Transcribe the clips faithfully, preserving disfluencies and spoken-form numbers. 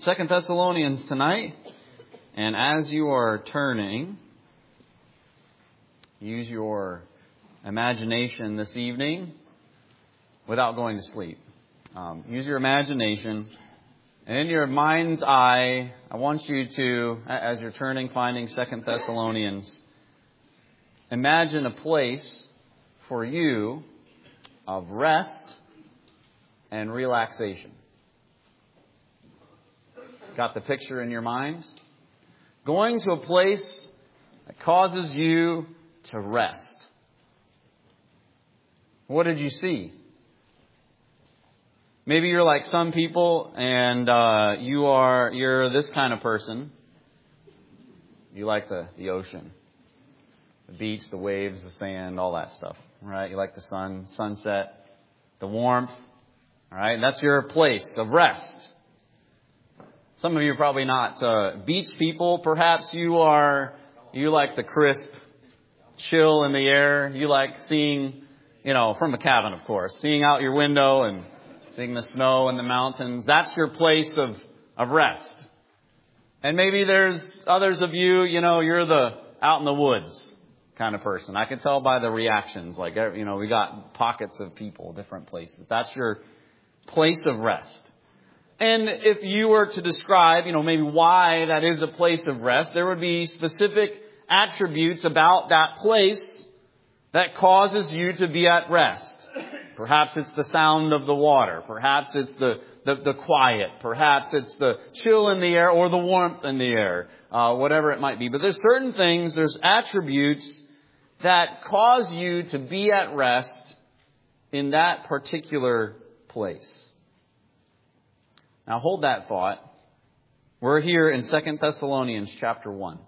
Second Thessalonians tonight. And as you are turning, use your imagination this evening without going to sleep. Um, use your imagination. And in your mind's eye, I want you to, as you're turning, finding Second Thessalonians, imagine a place for you of rest and relaxation. Got the picture in your mind? Going to a place that causes you to rest. What did you see? Maybe you're like some people and uh, you are, you're this kind of person. You like the, the ocean, the beach, the waves, the sand, all that stuff, right? You like the sun, sunset, the warmth, all right? That's your place of rest. Some of you are probably not uh, beach people. Perhaps you are, you like the crisp chill in the air. You like seeing, you know, from a cabin, of course, seeing out your window and seeing the snow and the mountains. That's your place of, of rest. And maybe there's others of you, you know, you're the out in the woods kind of person. I can tell by the reactions. Like, you know, we got pockets of people, different places. That's your place of rest. And if you were to describe, you know, maybe why that is a place of rest, there would be specific attributes about that place that causes you to be at rest. Perhaps it's the sound of the water. Perhaps it's the, the, the quiet. Perhaps it's the chill in the air or the warmth in the air. Uh, whatever it might be. But there's certain things, there's attributes that cause you to be at rest in that particular place. Now hold that thought. We're here in Second Thessalonians chapter one.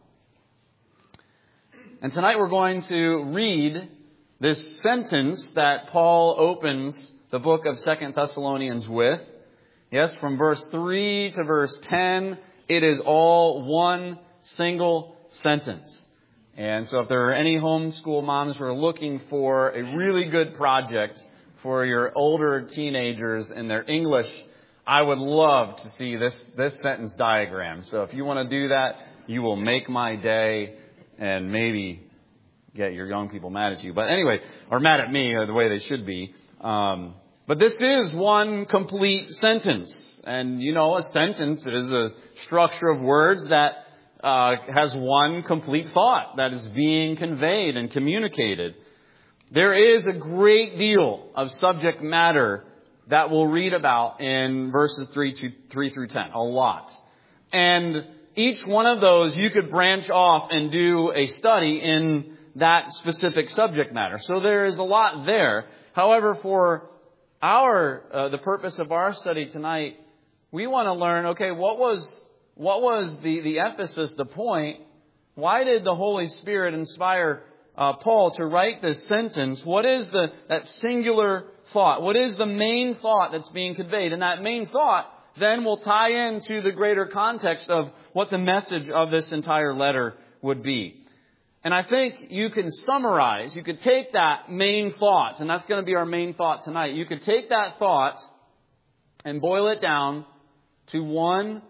And tonight we're going to read this sentence that Paul opens the book of Second Thessalonians with. Yes, from verse three to verse ten, it is all one single sentence. And so if there are any homeschool moms who are looking for a really good project for your older teenagers in their English, I would love to see this, this sentence diagram. So if you want to do that, you will make my day and maybe get your young people mad at you. But anyway, or mad at me the way they should be. Um, but this is one complete sentence. And, you know, a sentence is a structure of words that uh, has one complete thought that is being conveyed and communicated. There is a great deal of subject matter that we'll read about in verses three to three through ten. A lot. And each one of those you could branch off and do a study in that specific subject matter. So there is a lot there. However, for our uh, the purpose of our study tonight, we want to learn, okay, what was what was the, the emphasis, the point? Why did the Holy Spirit inspire uh, Paul to write this sentence? What is the that singular thought? What is the main thought that's being conveyed? And that main thought then will tie into the greater context of what the message of this entire letter would be. And I think you can summarize, you could take that main thought, and that's going to be our main thought tonight. You could take that thought and boil it down to one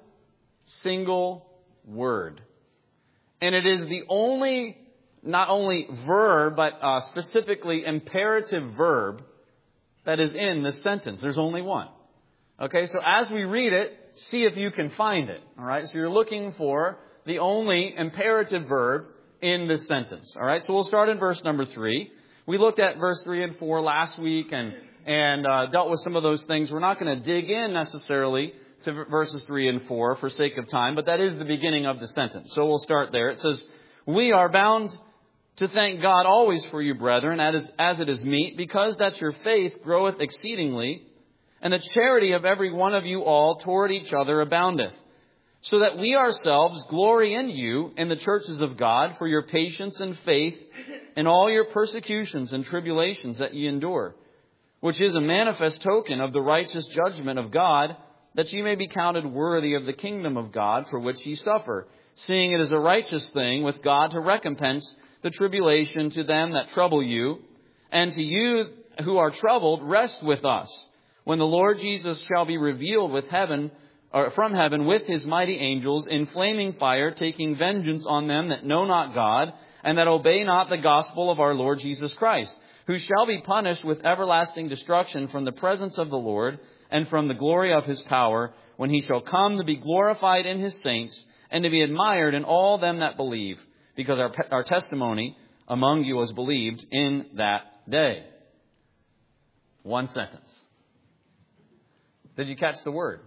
single word. And it is the only, not only verb, but uh, specifically imperative verb that is in this sentence. There's only one. Okay, so as we read it, see if you can find it. All right, so you're looking for the only imperative verb in this sentence. All right, so we'll start in verse number three. We looked at verse three and four last week and and uh, dealt with some of those things. We're not going to dig in necessarily to verses three and four for sake of time, but that is the beginning of the sentence. So we'll start there. It says, "We are bound to thank God always for you, brethren, as, as it is meet, because that your faith groweth exceedingly, and the charity of every one of you all toward each other aboundeth, so that we ourselves glory in you in the churches of God for your patience and faith in all your persecutions and tribulations that ye endure, which is a manifest token of the righteous judgment of God, that ye may be counted worthy of the kingdom of God for which ye suffer, seeing it is a righteous thing with God to recompense the tribulation to them that trouble you, and to you who are troubled, rest with us, when the Lord Jesus shall be revealed with heaven or from heaven with his mighty angels in flaming fire, taking vengeance on them that know not God and that obey not the gospel of our Lord Jesus Christ, who shall be punished with everlasting destruction from the presence of the Lord and from the glory of his power, when he shall come to be glorified in his saints and to be admired in all them that believe, because our, our testimony among you was believed in that day. One sentence. Did you catch the word?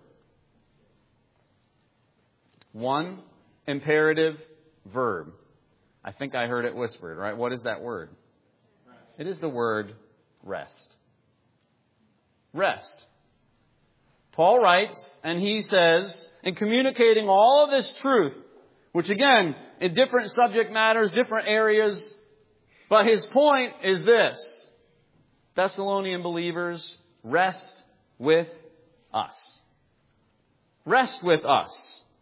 One imperative verb. I think I heard it whispered, right? What is that word? It is the word rest. Rest. Paul writes, and he says, in communicating all of this truth, which again, in different subject matters, different areas, but his point is this: Thessalonian believers, rest with us. Rest with us.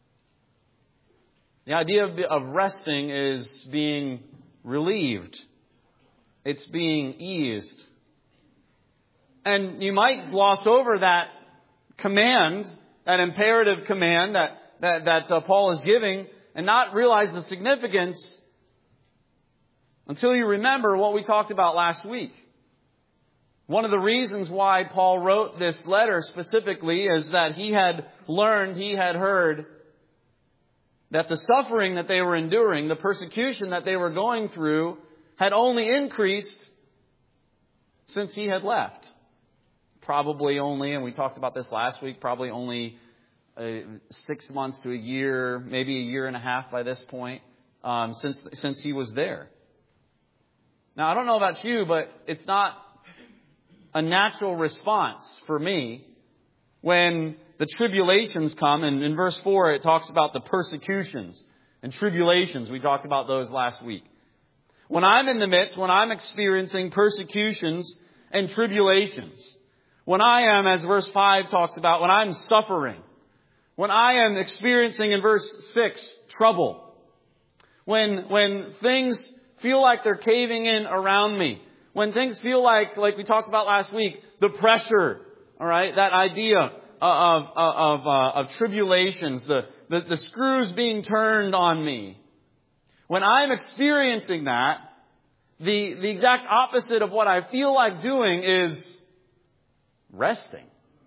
The idea of, of resting is being relieved. It's being eased. And you might gloss over that command, that imperative command that, that, that uh, Paul is giving, and not realize the significance until you remember what we talked about last week. One of the reasons why Paul wrote this letter specifically is that he had learned, he had heard that the suffering that they were enduring, the persecution that they were going through, had only increased since he had left. Probably only, and we talked about this last week, probably only uh, six months to a year, maybe a year and a half by this point, um, since since he was there. Now, I don't know about you, but it's not a natural response for me when the tribulations come. And in verse four, it talks about the persecutions and tribulations. We talked about those last week. When I'm in the midst, when I'm experiencing persecutions and tribulations, when I am, as verse five talks about, when I'm suffering, when I am experiencing, in verse six, trouble, when, when things feel like they're caving in around me, when things feel like, like we talked about last week, the pressure, all right, that idea of, of, of, uh, of tribulations, the, the, the screws being turned on me. When I'm experiencing that, the, the exact opposite of what I feel like doing is resting.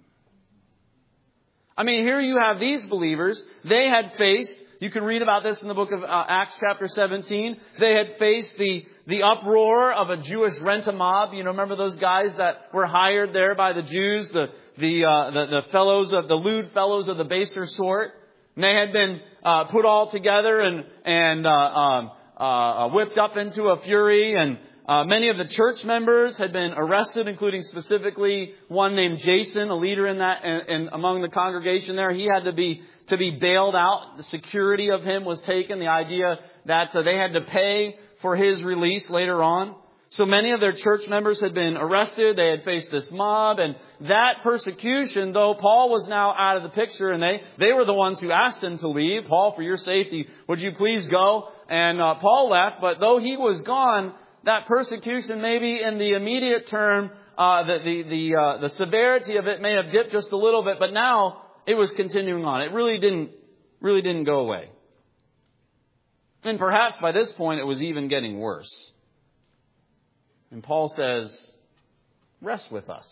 I mean, here you have these believers. They had faced, you can read about this in the book of uh, Acts chapter seventeen. They had faced the, the uproar of a Jewish rent-a-mob. You know, remember those guys that were hired there by the Jews, the, the, uh, the, the fellows of, the lewd fellows of the baser sort. And they had been, uh, put all together and, and, uh, um, uh, whipped up into a fury, and Uh, many of the church members had been arrested, including specifically one named Jason, a leader in that, and, and among the congregation there. He had to be to be bailed out. The security of him was taken. The idea that uh, they had to pay for his release later on. So many of their church members had been arrested. They had faced this mob, and that persecution, though Paul was now out of the picture, and they they were the ones who asked him to leave. Paul, for your safety, would you please go? And uh, Paul left, but though he was gone, that persecution, maybe in the immediate term, uh, the the the, uh, the severity of it may have dipped just a little bit, but now it was continuing on. It really didn't really didn't go away, and perhaps by this point it was even getting worse. And Paul says, "Rest with us.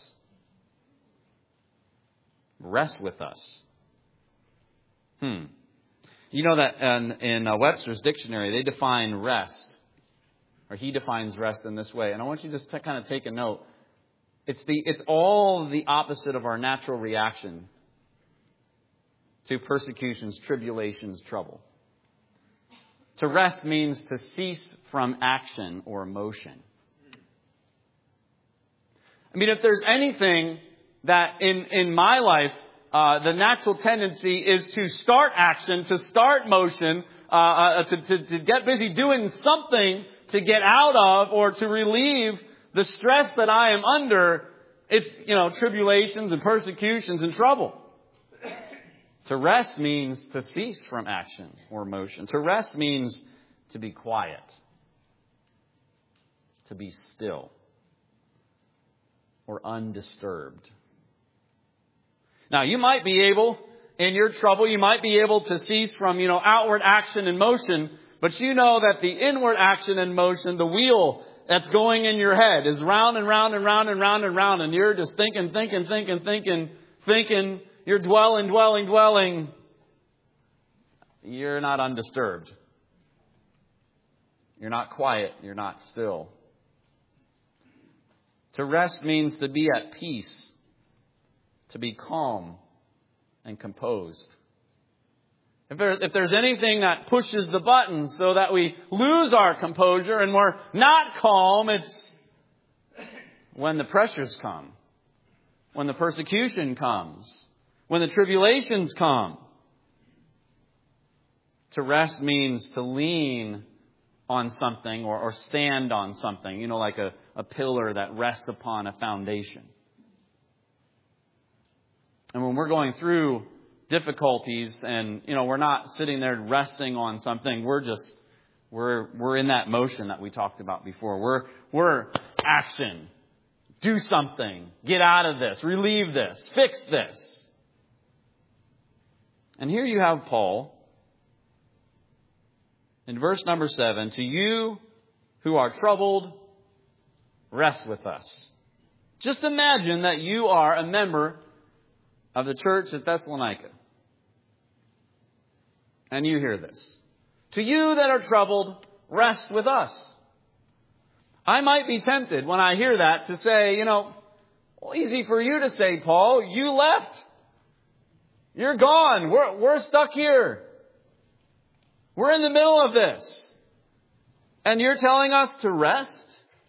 Rest with us." Hmm. You know that in, in uh, Webster's dictionary they define rest. Or he defines rest in this way. And I want you to just to kind of take a note. It's the it's all the opposite of our natural reaction to persecutions, tribulations, trouble. To rest means to cease from action or motion. I mean, if there's anything that in, in my life, uh, the natural tendency is to start action, to start motion, uh, uh, to, to, to get busy doing something to get out of or to relieve the stress that I am under, it's, you know, tribulations and persecutions and trouble. To rest means to cease from action or motion. To rest means to be quiet, to be still, or undisturbed. Now, you might be able, in your trouble, you might be able to cease from, you know, outward action and motion, but you know that the inward action and motion, the wheel that's going in your head is round and round and round and round and round, and you're just thinking, thinking, thinking, thinking, thinking, you're dwelling, dwelling, dwelling. You're not undisturbed. You're not quiet. You're not still. To rest means to be at peace, to be calm and composed. If, there, if there's anything that pushes the button so that we lose our composure and we're not calm, it's when the pressures come, when the persecution comes, when the tribulations come. To rest means to lean on something or, or stand on something, you know, like a, a pillar that rests upon a foundation. And when we're going through difficulties and, you know, we're not sitting there resting on something, we're just, we're, we're in that motion that we talked about before. We're, we're action. Do something. Get out of this. Relieve this. Fix this. And here you have Paul in verse number seven, to you who are troubled, rest with us. Just imagine that you are a member of the church at Thessalonica. And you hear this. To you that are troubled, rest with us. I might be tempted when I hear that to say, you know, well, easy for you to say, Paul, you left. You're gone. We're, we're stuck here. We're in the middle of this. And you're telling us to rest?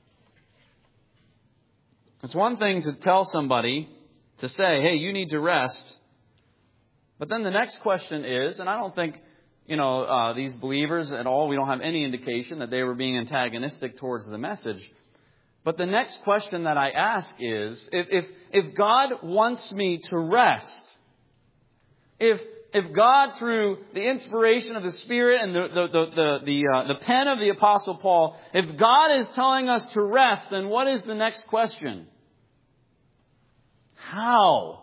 It's one thing to tell somebody to say, hey, you need to rest. But then the next question is, and I don't think, you know, uh, these believers at all, we don't have any indication that they were being antagonistic towards the message. But the next question that I ask is, if, if, if God wants me to rest, if If God, through the inspiration of the Spirit and the the the the, the, uh, the pen of the Apostle Paul, if God is telling us to rest, then what is the next question? How?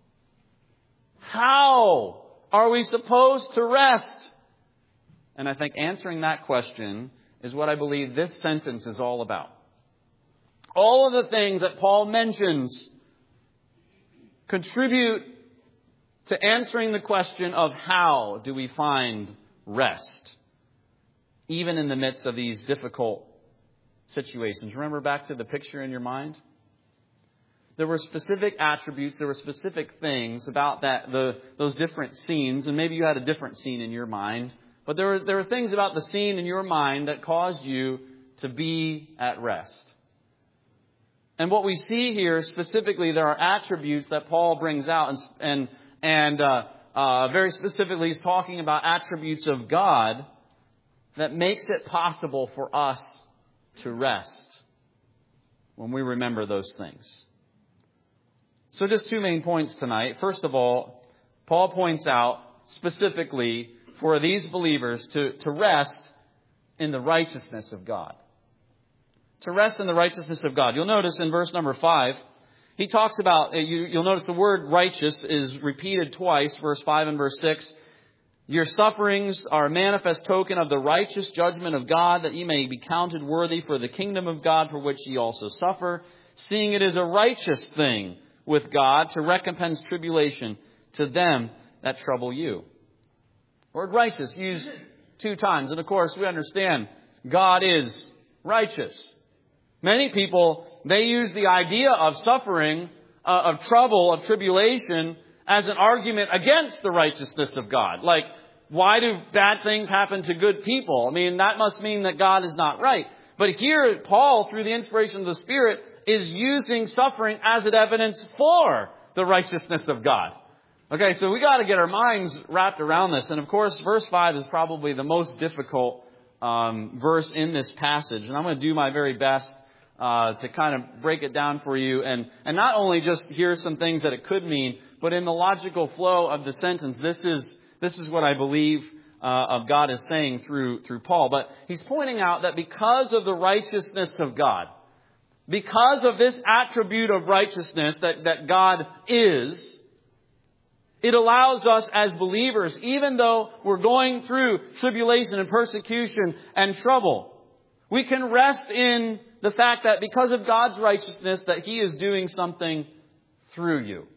How are we supposed to rest? And I think answering that question is what I believe this sentence is all about. All of the things that Paul mentions contribute to answering the question of how do we find rest, even in the midst of these difficult situations. Remember back to the picture in your mind? There were specific attributes, there were specific things about that the those different scenes, and maybe you had a different scene in your mind, but there were, there were things about the scene in your mind that caused you to be at rest. And what we see here specifically, there are attributes that Paul brings out, and, and And uh, uh, very specifically, he's talking about attributes of God that makes it possible for us to rest when we remember those things. So just two main points tonight. First of all, Paul points out specifically for these believers to, to rest in the righteousness of God. To rest in the righteousness of God. You'll notice in verse number five, he talks about, you, you'll notice the word righteous is repeated twice, verse five and verse six. Your sufferings are a manifest token of the righteous judgment of God, that ye may be counted worthy for the kingdom of God, for which ye also suffer, seeing it is a righteous thing with God to recompense tribulation to them that trouble you. The word righteous used two times. And of course, we understand God is righteous. Many people, they use the idea of suffering, uh, of trouble, of tribulation as an argument against the righteousness of God. Like, why do bad things happen to good people? I mean, that must mean that God is not right. But here, Paul, through the inspiration of the Spirit, is using suffering as an evidence for the righteousness of God. Okay, so we got to get our minds wrapped around this. And of course, verse five is probably the most difficult um, verse in this passage. And I'm going to do my very best Uh, to kind of break it down for you, and, and not only just hear some things that it could mean, but in the logical flow of the sentence, this is this is what I believe uh, of God is saying through through Paul. But he's pointing out that because of the righteousness of God, because of this attribute of righteousness that, that God is, It allows us as believers, even though we're going through tribulation and persecution and trouble, we can rest in the fact that because of God's righteousness, that He is doing something through you.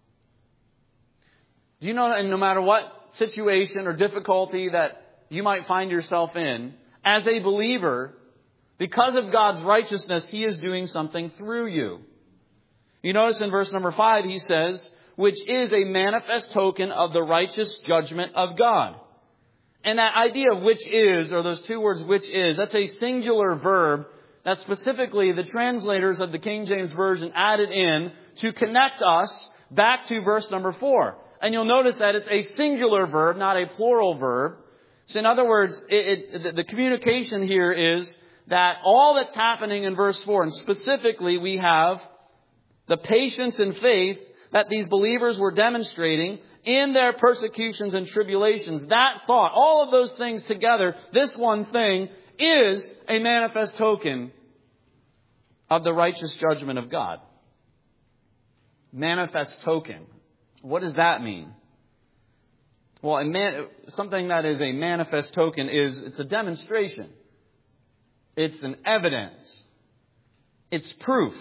Do you know, and no matter what situation or difficulty that you might find yourself in, as a believer, because of God's righteousness, He is doing something through you. You notice in verse number five, He says, which is a manifest token of the righteous judgment of God. And that idea of which is, or those two words, which is, that's a singular verb that specifically the translators of the King James Version added in to connect us back to verse number four. And you'll notice that it's a singular verb, not a plural verb. So in other words, it, it, the communication here is that all that's happening in verse four, and specifically we have the patience and faith that these believers were demonstrating in their persecutions and tribulations. That thought, all of those things together, this one thing is a manifest token of the righteous judgment of God. Manifest token. What does that mean? Well, a man, something that is a manifest token is, it's a demonstration. It's an evidence. It's proof.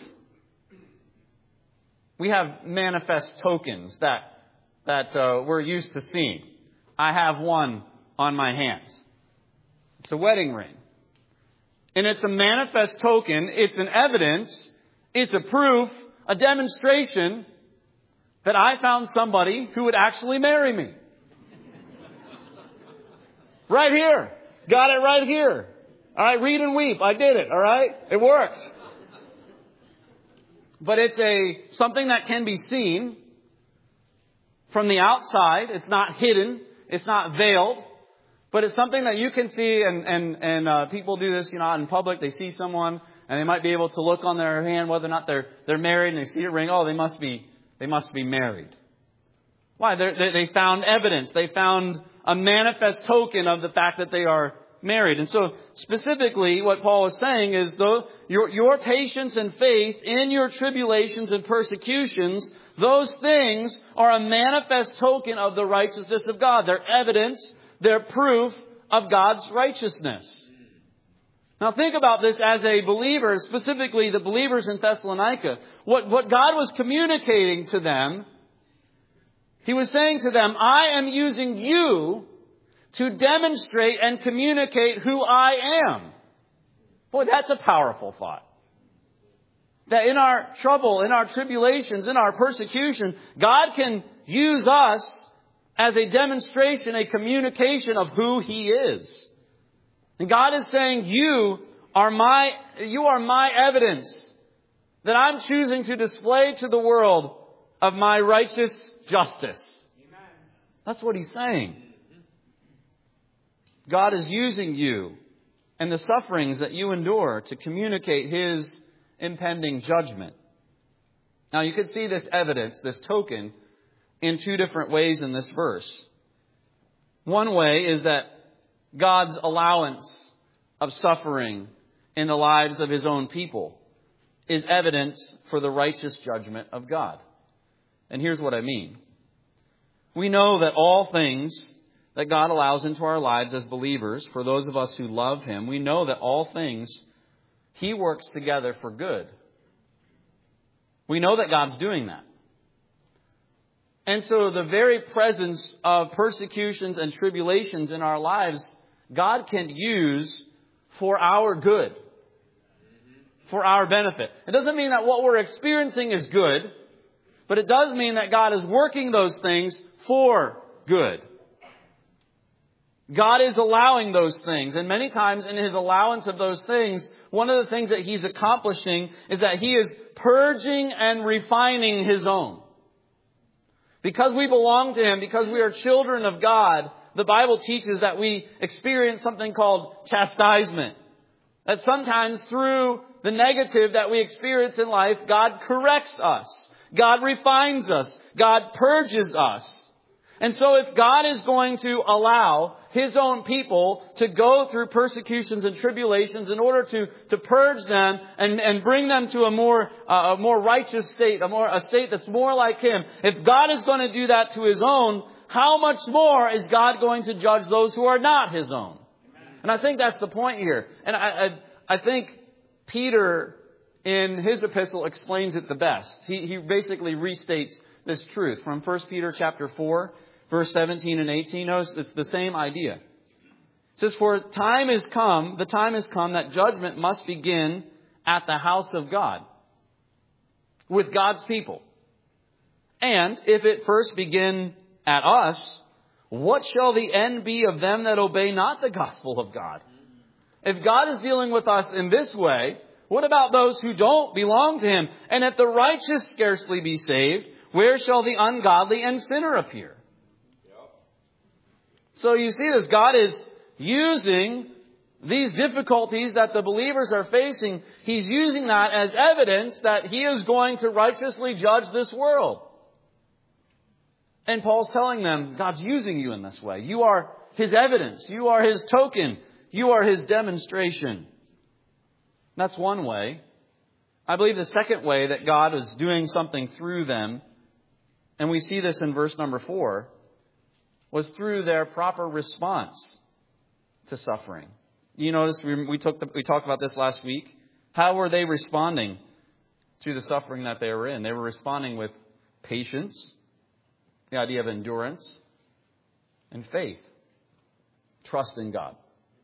We have manifest tokens that that uh, we're used to seeing. I have one on my hand. It's a wedding ring. And it's a manifest token. It's an evidence. It's a proof, a demonstration that I found somebody who would actually marry me. Right here. Got it right here. All right, read and weep. I did it. All right? It worked. But it's a something that can be seen from the outside. It's not hidden. It's not veiled. But it's something that you can see, and and and uh, people do this, you know, out in public. They see someone, and they might be able to look on their hand whether or not they're they're married, and they see a ring. Oh, they must be they must be married. Why? They're, they they found evidence. They found a manifest token of the fact that they are married. And so specifically what Paul is saying is, though your, your patience and faith in your tribulations and persecutions, those things are a manifest token of the righteousness of God. They're evidence, they're proof of God's righteousness. Now think about this as a believer, specifically the believers in Thessalonica. What, what God was communicating to them, He was saying to them, I am using you to demonstrate and communicate who I am. Boy, that's a powerful thought. That in our trouble, in our tribulations, in our persecution, God can use us as a demonstration, a communication of who He is. And God is saying, you are my, you are my evidence that I'm choosing to display to the world of my righteous justice. Amen. That's what He's saying. God is using you and the sufferings that you endure to communicate His impending judgment. Now you could see this evidence, this token, in two different ways in this verse. One way is that God's allowance of suffering in the lives of His own people is evidence for the righteous judgment of God. And here's what I mean. We know that all things that God allows into our lives as believers, for those of us who love Him, we know that all things He works together for good. We know that God's doing that. And so the very presence of persecutions and tribulations in our lives, God can use for our good, for our benefit. It doesn't mean that what we're experiencing is good, but it does mean that God is working those things for good. God is allowing those things. And many times in His allowance of those things, one of the things that He's accomplishing is that He is purging and refining His own. Because we belong to Him, because we are children of God, the Bible teaches that we experience something called chastisement. That sometimes through the negative that we experience in life, God corrects us. God refines us. God purges us. And so if God is going to allow His own people to go through persecutions and tribulations in order to, to purge them and, and bring them to a more, uh, a more righteous state, a more, a state that's more like Him, if God is going to do that to His own, how much more is God going to judge those who are not His own? And I think that's the point here. And I, I, I think Peter, in his epistle, explains it the best. He, he basically restates this truth from First Peter chapter four, verse seventeen and eighteen. Notice it's the same idea. It says, "For time is come, the time has come that judgment must begin at the house of God, with God's people. And if it first begin at us, what shall the end be of them that obey not the gospel of God?" If God is dealing with us in this way, what about those who don't belong to Him? "And if the righteous scarcely be saved, where shall the ungodly and sinner appear?" So you see this, God is using these difficulties that the believers are facing. He's using that as evidence that He is going to righteously judge this world. And Paul's telling them, God's using you in this way. You are His evidence. You are His token. You are His demonstration. That's one way. I believe the second way that God is doing something through them, and we see this in verse number four, was through their proper response to suffering. You notice we, we, took the, we talked about this last week. How were they responding to the suffering that they were in? They were responding with patience, the idea of endurance, and faith. Trust in God.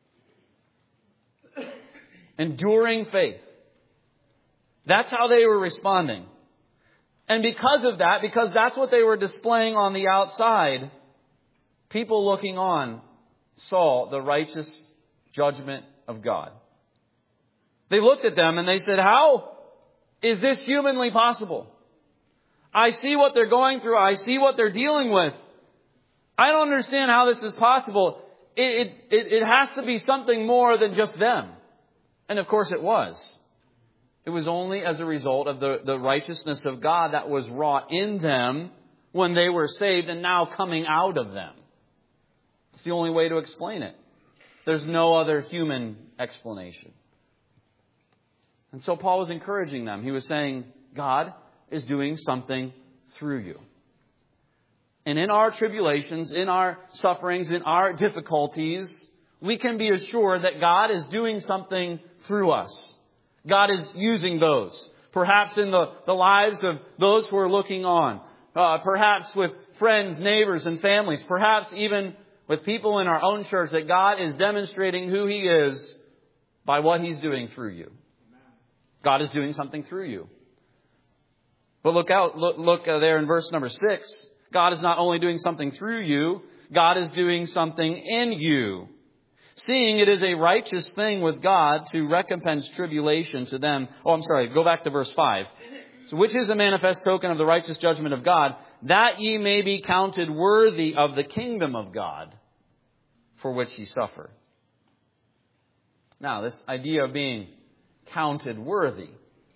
Enduring faith. That's how they were responding. And because of that, because that's what they were displaying on the outside, people looking on saw the righteous judgment of God. They looked at them and they said, "How is this humanly possible? I see what they're going through. I see what they're dealing with. I don't understand how this is possible. It, it, it has to be something more than just them." And of course it was. It was only as a result of the, the righteousness of God that was wrought in them when they were saved and now coming out of them. It's the only way to explain it. There's no other human explanation. And so Paul was encouraging them. He was saying, God is doing something through you. And in our tribulations, in our sufferings, in our difficulties, we can be assured that God is doing something through us. God is using those. Perhaps in the, the lives of those who are looking on. Uh, perhaps with friends, neighbors, and families. Perhaps even with people in our own church, that God is demonstrating who He is by what He's doing through you. God is doing something through you. But look out, look, look there in verse number six. God is not only doing something through you, God is doing something in you. Seeing it is a righteous thing with God to recompense tribulation to them. Oh, I'm sorry. Go back to verse five. So which is a manifest token of the righteous judgment of God, that ye may be counted worthy of the kingdom of God, for which ye suffer. Now, this idea of being counted worthy.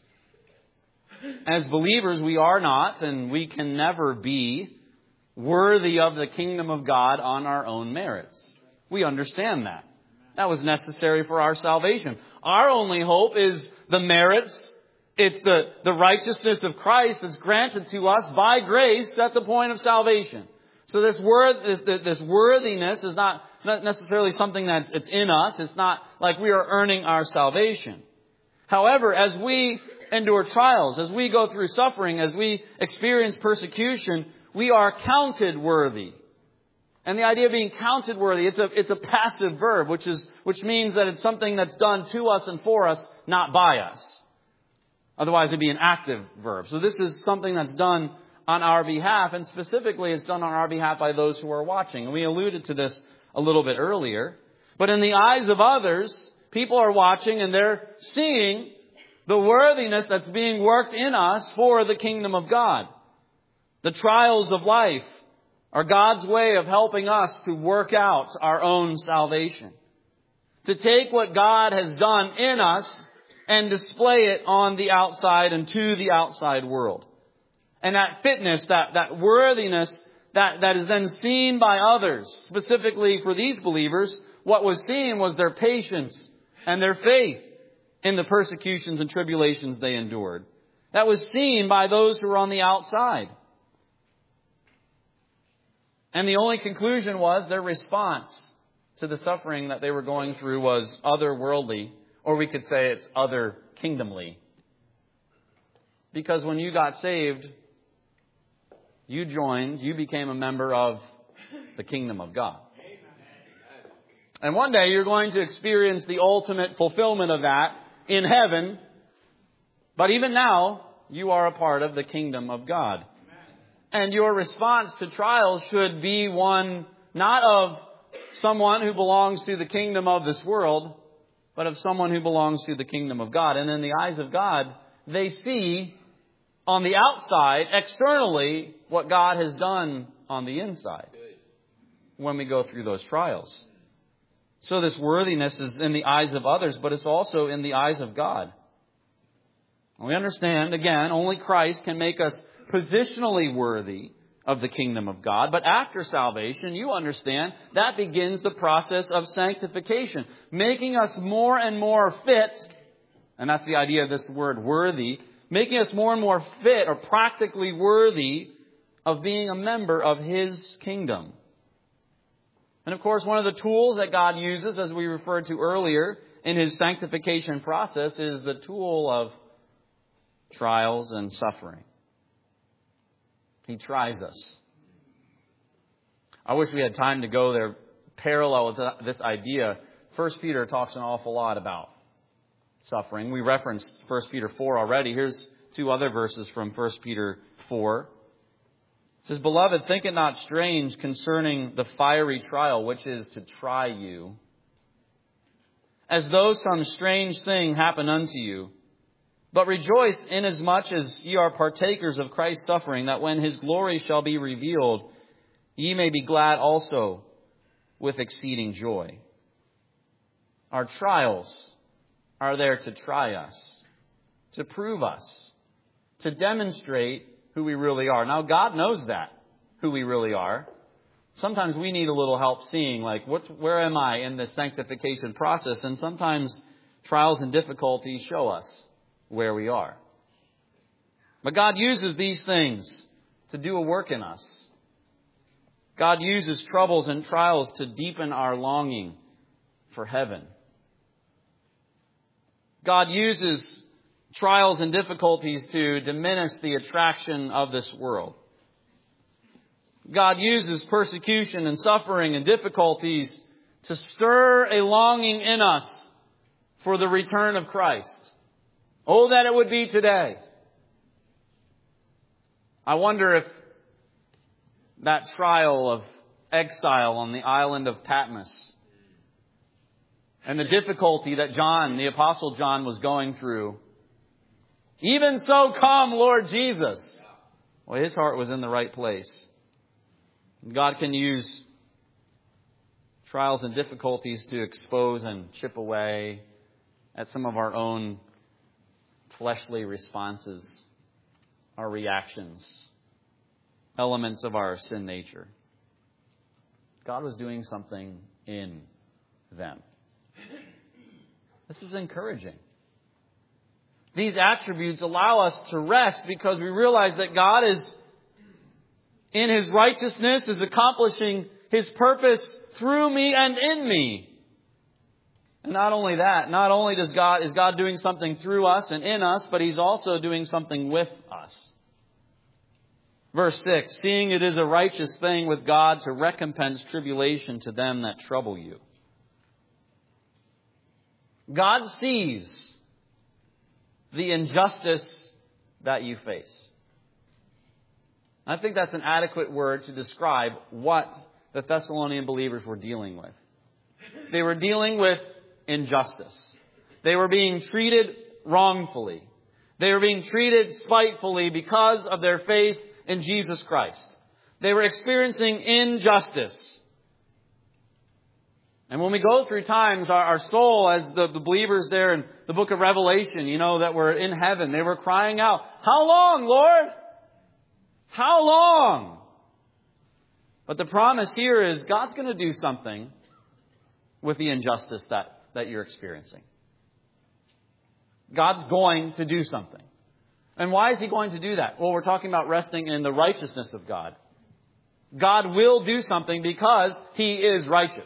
As believers, we are not, and we can never be, worthy of the kingdom of God on our own merits. We understand that. That was necessary for our salvation. Our only hope is the merits. It's the, the righteousness of Christ that's granted to us by grace at the point of salvation. So this word, this, this worthiness is not, not necessarily something that's it's in us. It's not like we are earning our salvation. However, as we endure trials, as we go through suffering, as we experience persecution, we are counted worthy. And the idea of being counted worthy, it's a, it's a passive verb, which is, which means that it's something that's done to us and for us, not by us. Otherwise it'd be an active verb. So this is something that's done on our behalf, and specifically it's done on our behalf by those who are watching. And we alluded to this a little bit earlier. But in the eyes of others, people are watching and they're seeing the worthiness that's being worked in us for the kingdom of God. The trials of life are God's way of helping us to work out our own salvation. To take what God has done in us and display it on the outside and to the outside world. And that fitness, that, that worthiness that, that is then seen by others. Specifically for these believers, what was seen was their patience and their faith in the persecutions and tribulations they endured. That was seen by those who were on the outside. And the only conclusion was their response to the suffering that they were going through was otherworldly, or we could say it's other kingdomly. Because when you got saved, you joined, you became a member of the kingdom of God. And one day you're going to experience the ultimate fulfillment of that in heaven. But even now, you are a part of the kingdom of God. And your response to trials should be one not of someone who belongs to the kingdom of this world, but of someone who belongs to the kingdom of God. And in the eyes of God, they see on the outside, externally, what God has done on the inside when we go through those trials. So this worthiness is in the eyes of others, but it's also in the eyes of God. We understand, again, only Christ can make us positionally worthy of the kingdom of God. But after salvation, you understand, that begins the process of sanctification, making us more and more fit, and that's the idea of this word worthy, making us more and more fit or practically worthy of being a member of His kingdom. And of course, one of the tools that God uses, as we referred to earlier, in His sanctification process is the tool of trials and suffering. He tries us. I wish we had time to go there parallel with this idea. First Peter talks an awful lot about suffering. We referenced First Peter four already. Here's two other verses from First Peter four. It says, "Beloved, think it not strange concerning the fiery trial, which is to try you, as though some strange thing happened unto you. But rejoice inasmuch as ye are partakers of Christ's suffering, that when His glory shall be revealed, ye may be glad also with exceeding joy." Our trials are there to try us, to prove us, to demonstrate who we really are. Now, God knows that, who we really are. Sometimes we need a little help seeing, like, what's, where am I in the sanctification process? And sometimes trials and difficulties show us where we are. But God uses these things to do a work in us. God uses troubles and trials to deepen our longing for heaven. God uses trials and difficulties to diminish the attraction of this world. God uses persecution and suffering and difficulties to stir a longing in us for the return of Christ. Oh, that it would be today. I wonder if that trial of exile on the island of Patmos and the difficulty that John, the Apostle John, was going through, even so come, Lord Jesus. Well, his heart was in the right place. God can use trials and difficulties to expose and chip away at some of our own fleshly responses, our reactions, elements of our sin nature. God was doing something in them. This is encouraging. These attributes allow us to rest because we realize that God is, in His righteousness, is accomplishing His purpose through me and in me. And not only that, not only does God is God doing something through us and in us, but He's also doing something with us. Verse six, "Seeing it is a righteous thing with God to recompense tribulation to them that trouble you." God sees the injustice that you face. I think that's an adequate word to describe what the Thessalonian believers were dealing with. They were dealing with injustice. They were being treated wrongfully. They were being treated spitefully because of their faith in Jesus Christ. They were experiencing injustice. And when we go through times, our, our soul, as the, the believers there in the book of Revelation, you know, that were in heaven, they were crying out, "How long, Lord? How long?" But the promise here is God's going to do something with the injustice that, that you're experiencing. God's going to do something. And why is He going to do that? Well, we're talking about resting in the righteousness of God. God will do something because He is righteous.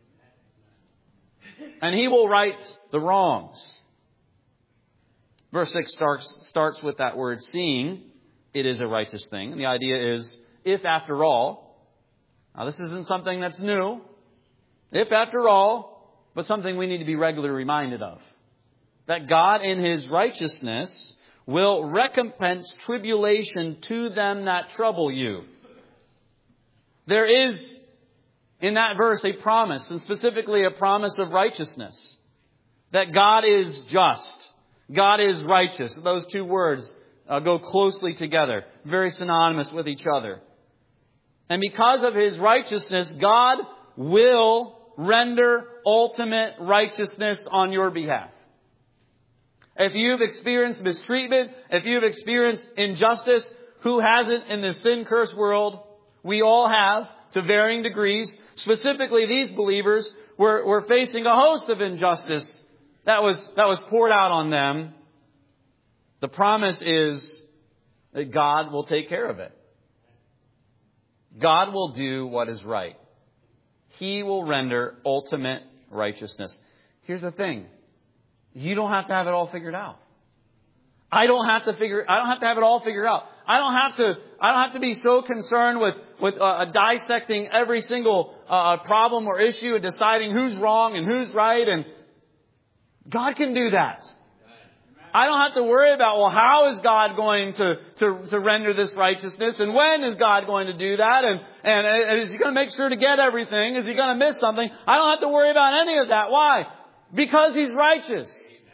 And He will right the wrongs. Verse six starts, starts with that word, seeing it is a righteous thing. And the idea is, if after all, now this isn't something that's new, if after all, but something we need to be regularly reminded of, that God in His righteousness will recompense tribulation to them that trouble you. There is in that verse a promise, and specifically a promise of righteousness, that God is just. God is righteous. Those two words uh, go closely together, very synonymous with each other. And because of His righteousness, God will render ultimate righteousness on your behalf. If you've experienced mistreatment, if you've experienced injustice, who hasn't in this sin-cursed world? We all have, to varying degrees. Specifically, these believers were, were facing a host of injustice that was, that was poured out on them. The promise is that God will take care of it. God will do what is right. He will render ultimate righteousness. Here's the thing. You don't have to have it all figured out. I don't have to figure, I don't have to have it all figured out. I don't have to, I don't have to be so concerned with, with uh, dissecting every single uh, problem or issue and deciding who's wrong and who's right. And God can do that. I don't have to worry about, well, how is God going to, to, to render this righteousness? And when is God going to do that? And, and, and is He going to make sure to get everything? Is He going to miss something? I don't have to worry about any of that. Why? Because He's righteous.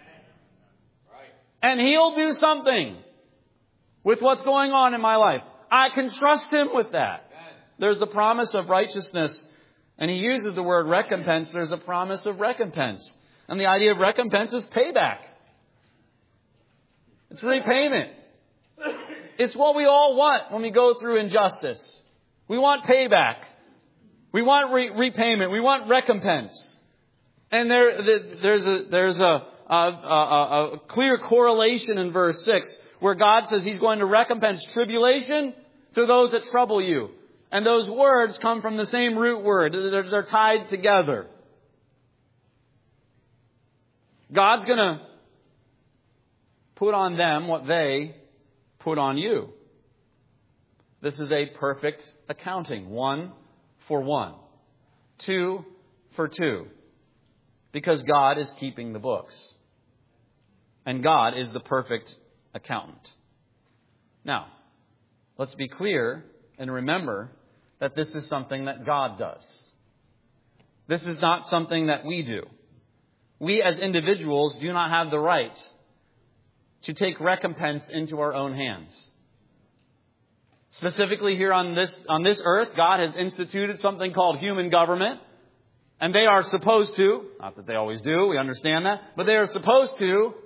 And He'll do something with what's going on in my life. I can trust Him with that. There's the promise of righteousness. And He uses the word recompense. There's a promise of recompense. And the idea of recompense is payback. It's repayment. It's what we all want when we go through injustice. We want payback. We want re- repayment. We want recompense. And there, there's a, there's a, a, a, a clear correlation in verse six where God says He's going to recompense tribulation to those that trouble you. And those words come from the same root word. They're, they're tied together. God's going to put on them what they put on you. This is a perfect accounting. One for one. Two for two. Because God is keeping the books. And God is the perfect accountant. Now, let's be clear and remember that this is something that God does. This is not something that we do. We as individuals do not have the right to take recompense into our own hands. Specifically here on this, on this earth, God has instituted something called human government. And they are supposed to, not that they always do, we understand that, but they are supposed to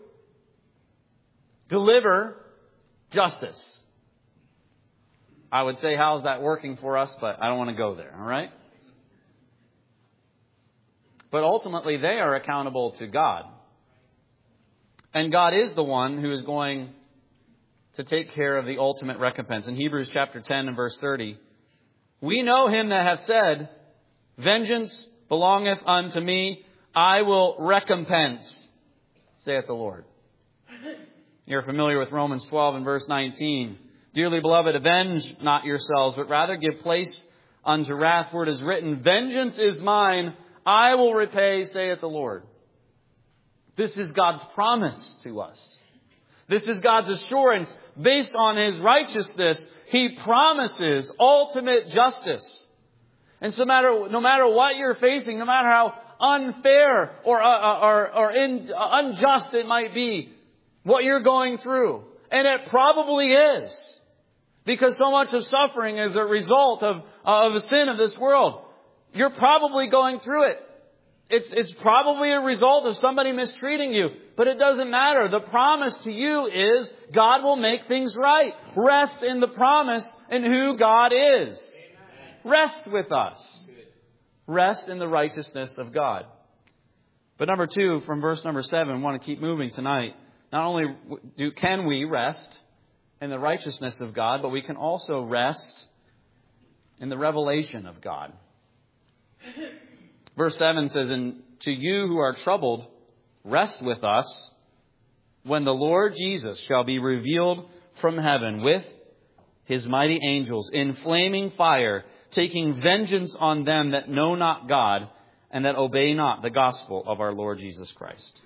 deliver justice. I would say, how's that working for us? But I don't want to go there, all right? But ultimately, they are accountable to God. And God is the one who is going to take care of the ultimate recompense. In Hebrews chapter ten and verse thirty, we know Him that hath said, vengeance belongeth unto me, I will recompense, saith the Lord. You're familiar with Romans twelve and verse nineteen. Dearly beloved, avenge not yourselves, but rather give place unto wrath, for it is written, vengeance is mine, I will repay, saith the Lord. This is God's promise to us. This is God's assurance. Based on His righteousness, He promises ultimate justice. And so no matter, no matter what you're facing, no matter how unfair or, uh, or, or in, uh, unjust it might be, what you're going through, and it probably is, because so much of suffering is a result of, uh, of the sin of this world. You're probably going through it. It's, it's probably a result of somebody mistreating you, but it doesn't matter. The promise to you is God will make things right. Rest in the promise in who God is. Amen. rest with us. Rest in the righteousness of God. But number two, from verse number seven, I want to keep moving tonight. Not only do can we rest in the righteousness of God, but we can also rest in the revelation of God. Verse seven says, "And to you who are troubled, rest with us when the Lord Jesus shall be revealed from heaven with His mighty angels in flaming fire, taking vengeance on them that know not God and that obey not the gospel of our Lord Jesus Christ."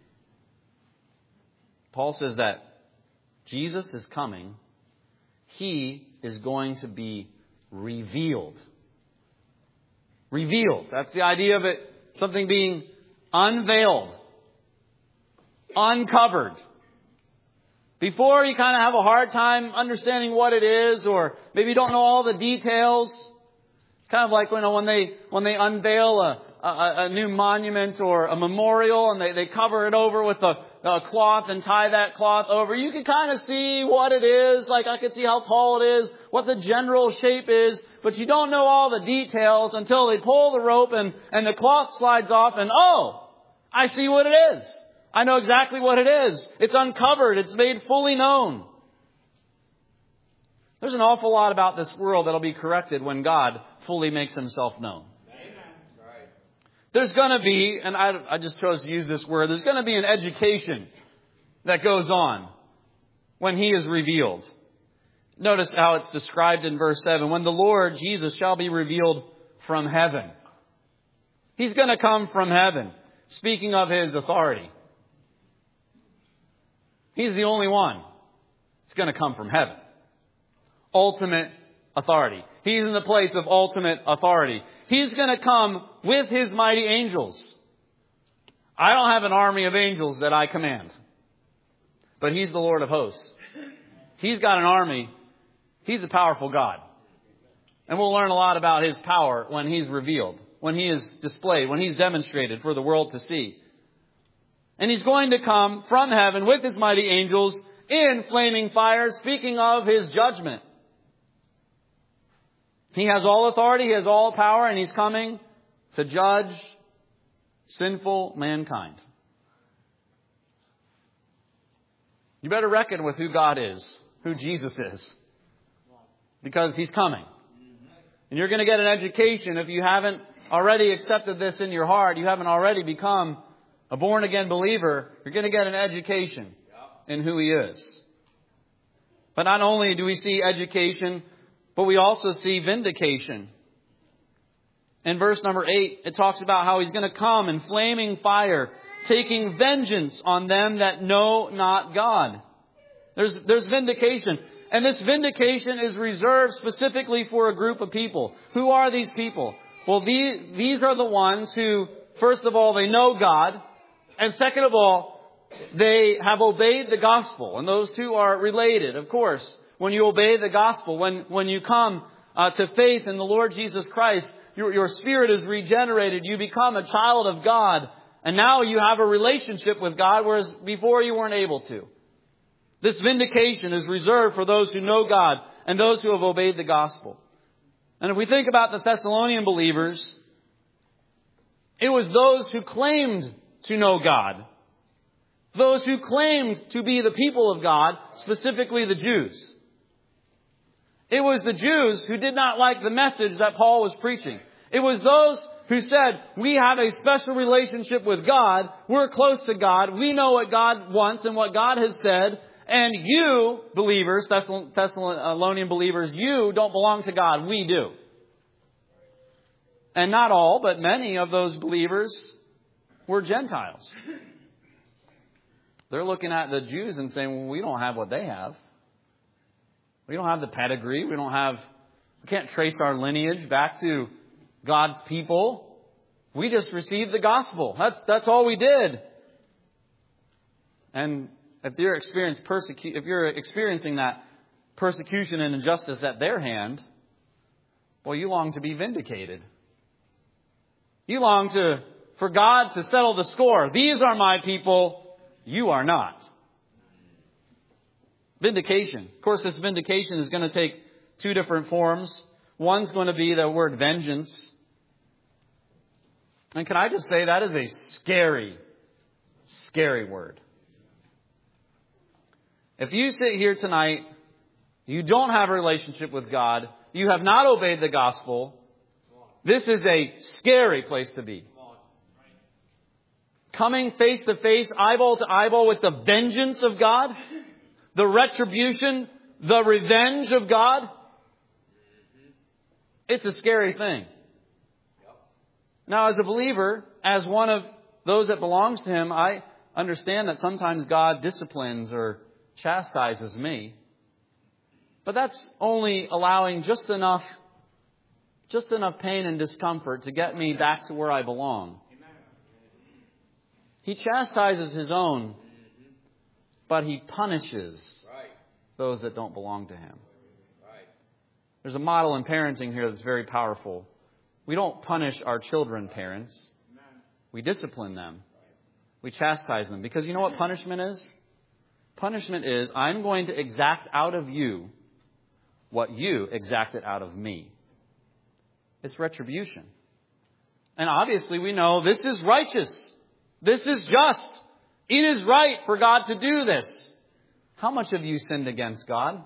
Paul says that Jesus is coming. He is going to be revealed. Revealed. That's the idea of it. Something being unveiled. Uncovered. Before, you kind of have a hard time understanding what it is, or maybe you don't know all the details. It's kind of like you know, when they when they unveil a, a, a new monument or a memorial and they, they cover it over with a, a cloth and tie that cloth over. You can kind of see what it is. Like I could see how tall it is, what the general shape is, but you don't know all the details until they pull the rope and, and the cloth slides off and, oh, I see what it is. I know exactly what it is. It's uncovered. It's made fully known. There's an awful lot about this world that'll be corrected when God fully makes Himself known. Amen. There's going to be, and I, I just chose to use this word, there's going to be an education that goes on when He is revealed. Notice how it's described in verse seven. When the Lord Jesus shall be revealed from heaven. He's going to come from heaven. Speaking of His authority. He's the only one. It's going to come from heaven. Ultimate authority. He's in the place of ultimate authority. He's going to come with His mighty angels. I don't have an army of angels that I command. But He's the Lord of hosts. He's got an army. He's a powerful God. And we'll learn a lot about His power when He's revealed, when He is displayed, when He's demonstrated for the world to see. And He's going to come from heaven with His mighty angels in flaming fire, speaking of His judgment. He has all authority, He has all power, and He's coming to judge sinful mankind. You better reckon with who God is, who Jesus is, because He's coming. And you're going to get an education if you haven't already accepted this in your heart, you haven't already become a born-again believer, you're going to get an education in who He is. But not only do we see education, but we also see vindication. In verse number eight, it talks about how He's going to come in flaming fire, taking vengeance on them that know not God. There's, there's vindication. And this vindication is reserved specifically for a group of people. Who are these people? Well, these, these are the ones who, first of all, they know God. And second of all, they have obeyed the gospel. And those two are related, of course. When you obey the gospel, when, when you come uh, to faith in the Lord Jesus Christ, your, your spirit is regenerated. You become a child of God. And now you have a relationship with God, whereas before you weren't able to. This vindication is reserved for those who know God and those who have obeyed the gospel. And if we think about the Thessalonian believers, it was those who claimed to know God. Those who claimed to be the people of God, specifically the Jews. It was the Jews who did not like the message that Paul was preaching. It was those who said, we have a special relationship with God. We're close to God. We know what God wants and what God has said. And you, believers, Thessalonian believers, you don't belong to God. We do. And not all, but many of those believers were Gentiles. They're looking at the Jews and saying, well, we don't have what they have. We don't have the pedigree. We don't have, we can't trace our lineage back to God's people. We just received the gospel. That's, that's all we did. And if you're experiencing persecu- if you're experiencing that persecution and injustice at their hand, well, you long to be vindicated. You long to, for God to settle the score. These are my people. You are not. Vindication. Of course, this vindication is going to take two different forms. One's going to be the word vengeance. And can I just say that is a scary, scary word. If you sit here tonight, you don't have a relationship with God, you have not obeyed the gospel, this is a scary place to be. Coming face to face, eyeball to eyeball with the vengeance of God, the retribution, the revenge of God. It's a scary thing. Now, as a believer, as one of those that belongs to Him, I understand that sometimes God disciplines or chastises me. But that's only allowing just enough, just enough pain and discomfort to get me back to where I belong. He chastises His own, but He punishes those that don't belong to Him. There's a model in parenting here that's very powerful. We don't punish our children, parents. We discipline them. We chastise them. Because you know what punishment is? Punishment is, I'm going to exact out of you what you exacted out of me. It's retribution. And obviously we know this is righteous. This is just. It is right for God to do this. How much have you sinned against God?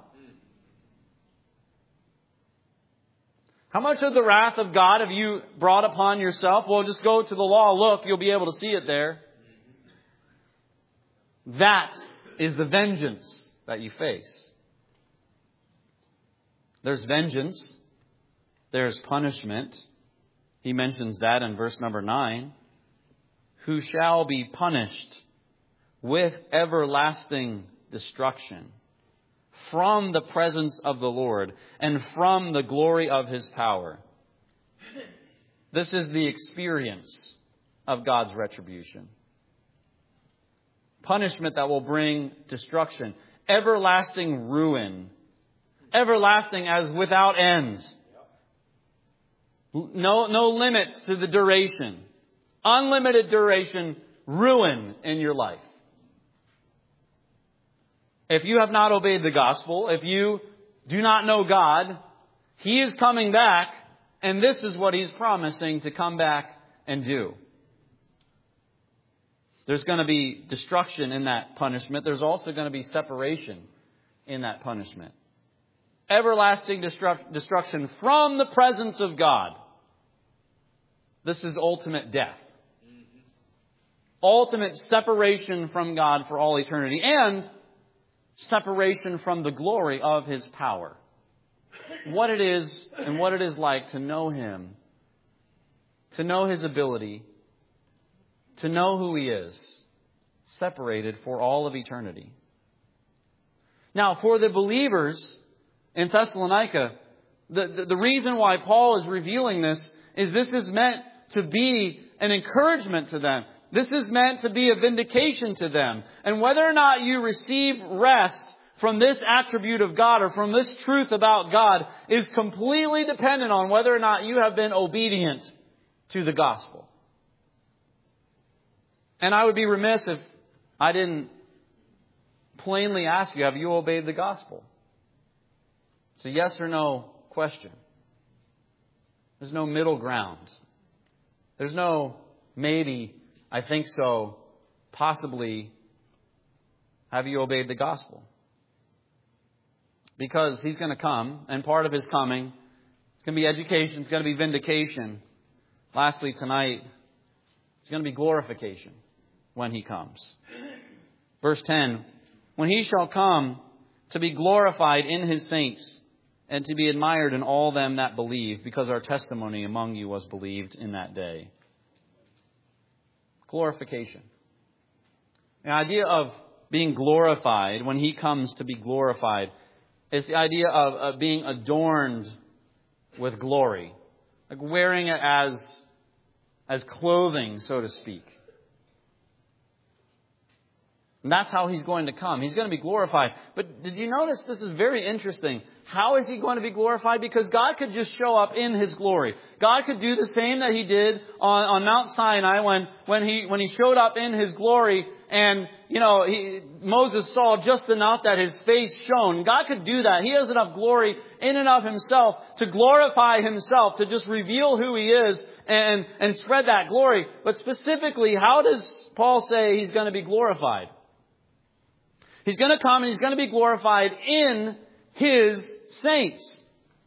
How much of the wrath of God have you brought upon yourself? Well, just go to the law. Look, you'll be able to see it there. That is the vengeance that you face. There's vengeance. There's punishment. He mentions that in verse number nine. Who shall be punished with everlasting destruction from the presence of the Lord and from the glory of His power. This is the experience of God's retribution. Punishment that will bring destruction. Everlasting ruin. Everlasting as without end. No, no limit to the duration. Unlimited duration, ruin in your life. If you have not obeyed the gospel, if you do not know God, He is coming back, and this is what He's promising to come back and do. There's going to be destruction in that punishment. There's also going to be separation in that punishment. Everlasting destru- destruction from the presence of God. This is ultimate death. Ultimate separation from God for all eternity. And separation from the glory of His power. What it is and what it is like to know Him. To know His ability. To know who He is. Separated for all of eternity. Now, for the believers in Thessalonica, the, the, the reason why Paul is revealing this is this is meant to be an encouragement to them. This is meant to be a vindication to them. And whether or not you receive rest from this attribute of God or from this truth about God is completely dependent on whether or not you have been obedient to the gospel. And I would be remiss if I didn't plainly ask you, have you obeyed the gospel? It's a yes or no question. There's no middle ground. There's no maybe, I think so, possibly, have you obeyed the gospel? Because He's going to come, and part of His coming, it's going to be education, it's going to be vindication. Lastly, tonight, it's going to be glorification when He comes. Verse ten, when He shall come to be glorified in His saints and to be admired in all them that believe, because our testimony among you was believed in that day. Glorification. The idea of being glorified, when He comes to be glorified, is the idea of, of being adorned with glory. Like wearing it as, as clothing, so to speak. And that's how He's going to come. He's going to be glorified. But did you notice this is very interesting? How is He going to be glorified? Because God could just show up in His glory. God could do the same that He did on, on Mount Sinai when, when, he, when He showed up in His glory and, you know, he, Moses saw just enough that his face shone. God could do that. He has enough glory in and of himself to glorify himself, to just reveal who he is and, and spread that glory. But specifically, how does Paul say he's going to be glorified? He's going to come and he's going to be glorified in his saints.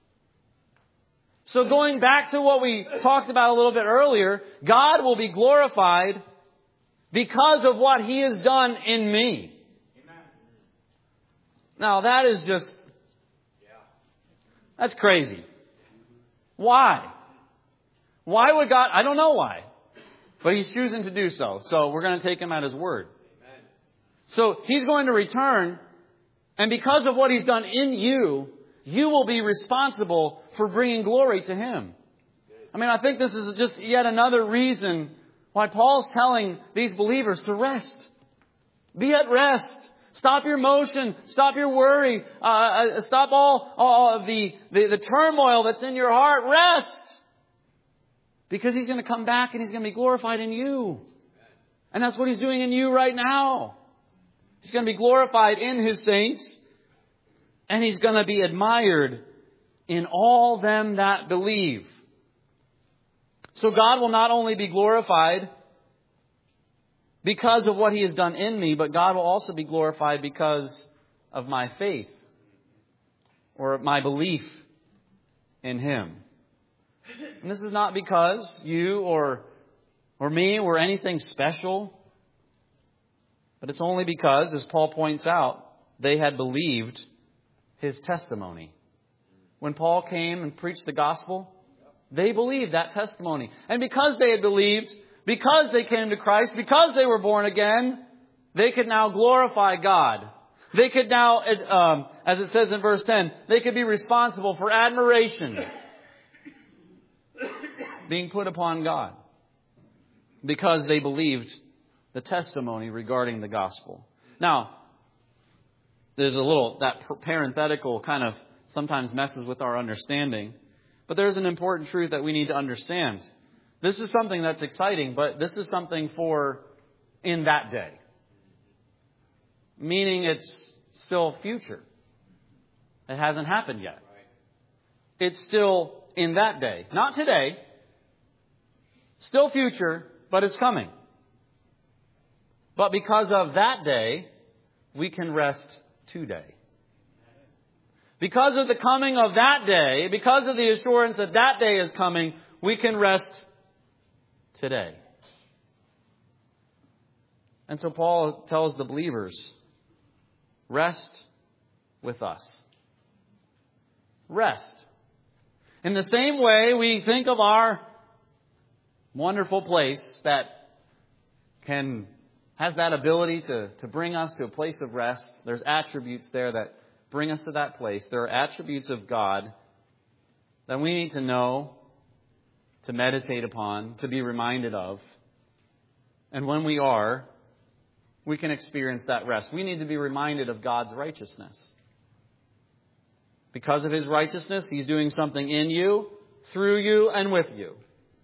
So going back to what we talked about a little bit earlier, God will be glorified because of what he has done in me. Amen. Now that is just, that's crazy. Why? Why would God, I don't know why, but he's choosing to do so. So we're going to take him at his word. Amen. So he's going to return, and because of what he's done in you, you will be responsible for bringing glory to him. I mean, I think this is just yet another reason why Paul's telling these believers to rest. Be at rest. Stop your motion. Stop your worry. Uh, stop all, all of the, the, the turmoil that's in your heart. Rest. Because he's going to come back and he's going to be glorified in you. And that's what he's doing in you right now. He's going to be glorified in his saints. And he's going to be admired in all them that believe. So God will not only be glorified because of what he has done in me, but God will also be glorified because of my faith or my belief in him. And this is not because you or, or me were anything special, but it's only because, as Paul points out, they had believed his testimony. When Paul came and preached the gospel, they believed that testimony. And because they had believed, because they came to Christ, because they were born again, they could now glorify God. They could now, um, as it says in verse ten, they could be responsible for admiration being put upon God because they believed the testimony regarding the gospel. Now, there's a little, that parenthetical kind of sometimes messes with our understanding. But there's an important truth that we need to understand. This is something that's exciting, but this is something for in that day. Meaning it's still future. It hasn't happened yet. It's still in that day. Not today. Still future, but it's coming. But because of that day, we can rest today. Because of the coming of that day, because of the assurance that that day is coming, we can rest today. And so Paul tells the believers, rest with us. Rest. In the same way, we think of our wonderful place that can has that ability to, to bring us to a place of rest. There's attributes there that bring us to that place. There are attributes of God that we need to know, to meditate upon, to be reminded of. And when we are, we can experience that rest. We need to be reminded of God's righteousness. Because of his righteousness, he's doing something in you, through you, and with you.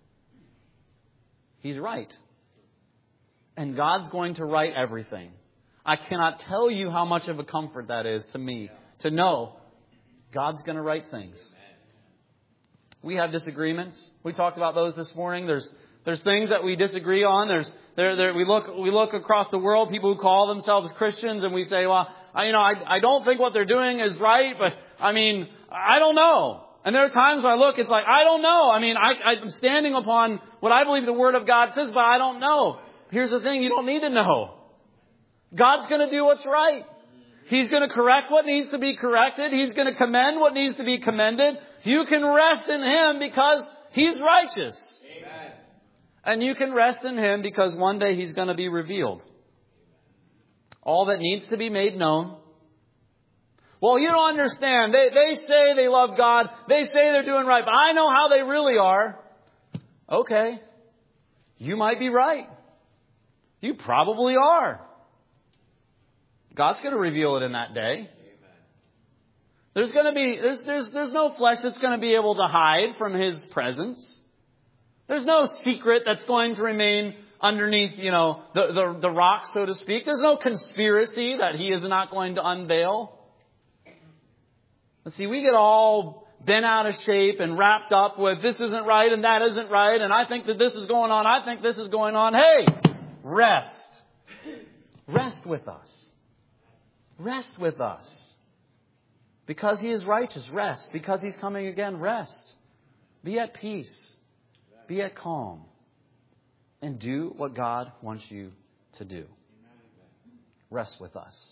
He's right. And God's going to right everything. I cannot tell you how much of a comfort that is to me to know God's going to right things. We have disagreements. We talked about those this morning. There's there's things that we disagree on. There's there there we look we look across the world, people who call themselves Christians, and we say, well, I, you know, I I don't think what they're doing is right, but I mean, I don't know. And there are times where I look, it's like, I don't know. I mean, I, I'm standing upon what I believe the Word of God says, but I don't know. Here's the thing, you don't need to know. God's going to do what's right. He's going to correct what needs to be corrected. He's going to commend what needs to be commended. You can rest in him because he's righteous. Amen. And you can rest in him because one day he's going to be revealed. All that needs to be made known. Well, you don't understand. They, they say they love God. They say they're doing right. But I know how they really are. Okay. You might be right. You probably are. God's going to reveal it in that day. There's going to be, there's, there's, there's no flesh that's going to be able to hide from his presence. There's no secret that's going to remain underneath, you know, the, the, the rock, so to speak. There's no conspiracy that He is not going to unveil. But see, we get all bent out of shape and wrapped up with this isn't right and that isn't right, and I think that this is going on, I think this is going on. Hey, rest. Rest with us. Rest with us. Because He is righteous, rest. Because He's coming again, rest. Be at peace. Be at calm. And do what God wants you to do. Rest with us.